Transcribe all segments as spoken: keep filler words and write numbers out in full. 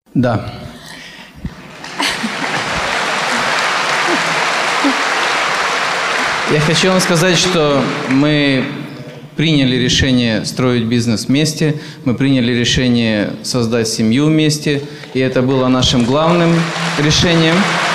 Да. Я хочу вам сказать, что мы приняли решение строить бизнес вместе, мы приняли решение создать семью вместе, и это было нашим главным решением.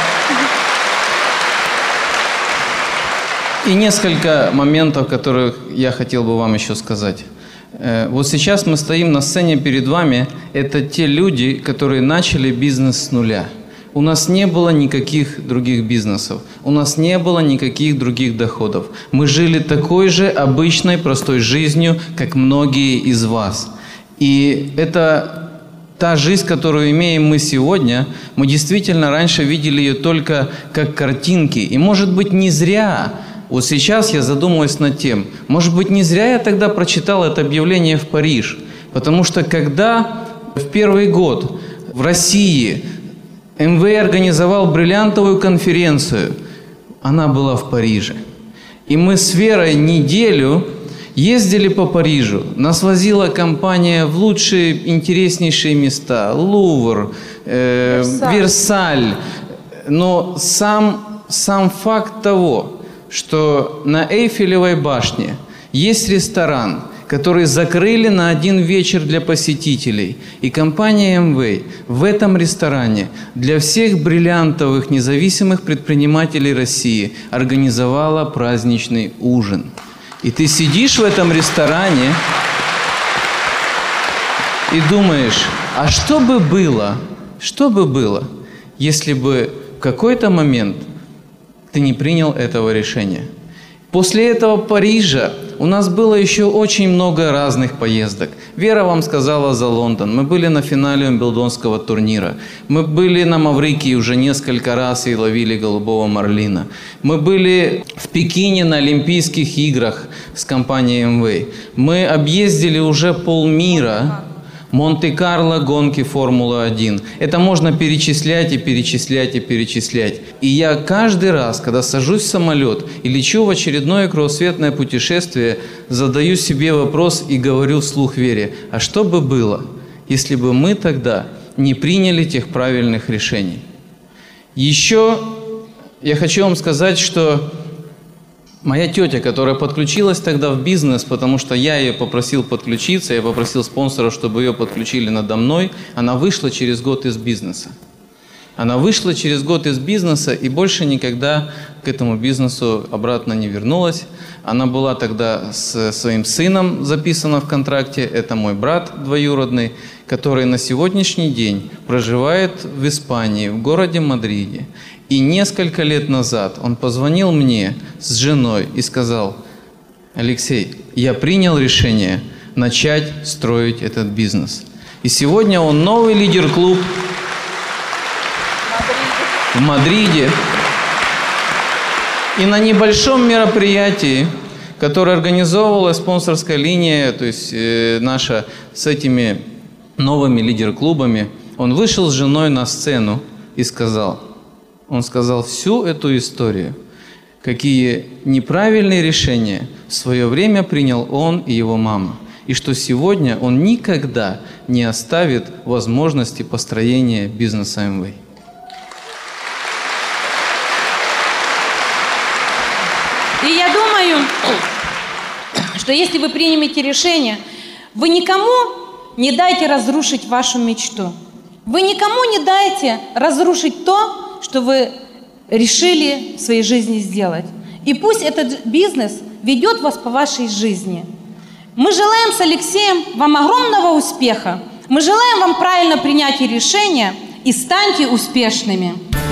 И несколько моментов, которых я хотел бы вам еще сказать. Вот сейчас мы стоим на сцене перед вами. Это те люди, которые начали бизнес с нуля. У нас не было никаких других бизнесов. У нас не было никаких других доходов. Мы жили такой же обычной, простой жизнью, как многие из вас. И это та жизнь, которую имеем мы сегодня. Мы действительно раньше видели ее только как картинки. И, может быть, не зря. Вот сейчас я задумываюсь над тем, может быть, не зря я тогда прочитал это объявление в Париж. Потому что когда в первый год в России эм вэ и организовал бриллиантовую конференцию, она была в Париже. И мы с Верой неделю ездили по Парижу. Нас возила компания в лучшие, интереснейшие места. Лувр, э, Версаль. Версаль. Но сам, сам факт того, что на Эйфелевой башне есть ресторан, который закрыли на один вечер для посетителей. И компания эм вэ и в этом ресторане для всех бриллиантовых независимых предпринимателей России организовала праздничный ужин. И ты сидишь в этом ресторане и думаешь, а что бы было, что бы было, если бы в какой-то момент ты не принял этого решения? После этого Парижа у нас было еще очень много разных поездок. Вера вам сказала за Лондон. Мы были на финале Уимблдонского турнира. Мы были на Маврикии уже несколько раз и ловили голубого марлина. Мы были в Пекине на Олимпийских играх с компанией эм вэ и. Мы объездили уже полмира. Монте-Карло, гонки Формулы один. Это можно перечислять и перечислять и перечислять. И я каждый раз, когда сажусь в самолет и лечу в очередное кругосветное путешествие, задаю себе вопрос и говорю вслух Вере, а что бы было, если бы мы тогда не приняли тех правильных решений? Еще я хочу вам сказать, что моя тетя, которая подключилась тогда в бизнес, потому что я ее попросил подключиться, я попросил спонсоров, чтобы ее подключили надо мной, она вышла через год из бизнеса. Она вышла через год из бизнеса и больше никогда к этому бизнесу обратно не вернулась. Она была тогда с своим сыном записана в контракте, это мой брат двоюродный, который на сегодняшний день проживает в Испании, в городе Мадриде. И несколько лет назад он позвонил мне с женой и сказал, Алексей, я принял решение начать строить этот бизнес. И сегодня он новый лидер-клуб в Мадриде. И на небольшом мероприятии, которое организовывала спонсорская линия, то есть э, наша с этими новыми лидер-клубами, он вышел с женой на сцену и сказал, он сказал всю эту историю, какие неправильные решения в свое время принял он и его мама, и что сегодня он никогда не оставит возможности построения бизнеса эм вэ и. И я думаю, что если вы примете решение, вы никому не дайте разрушить вашу мечту. Вы никому не дайте разрушить то, что вы решили в своей жизни сделать. И пусть этот бизнес ведет вас по вашей жизни. Мы желаем с Алексеем вам огромного успеха. Мы желаем вам правильно принять решения и станьте успешными.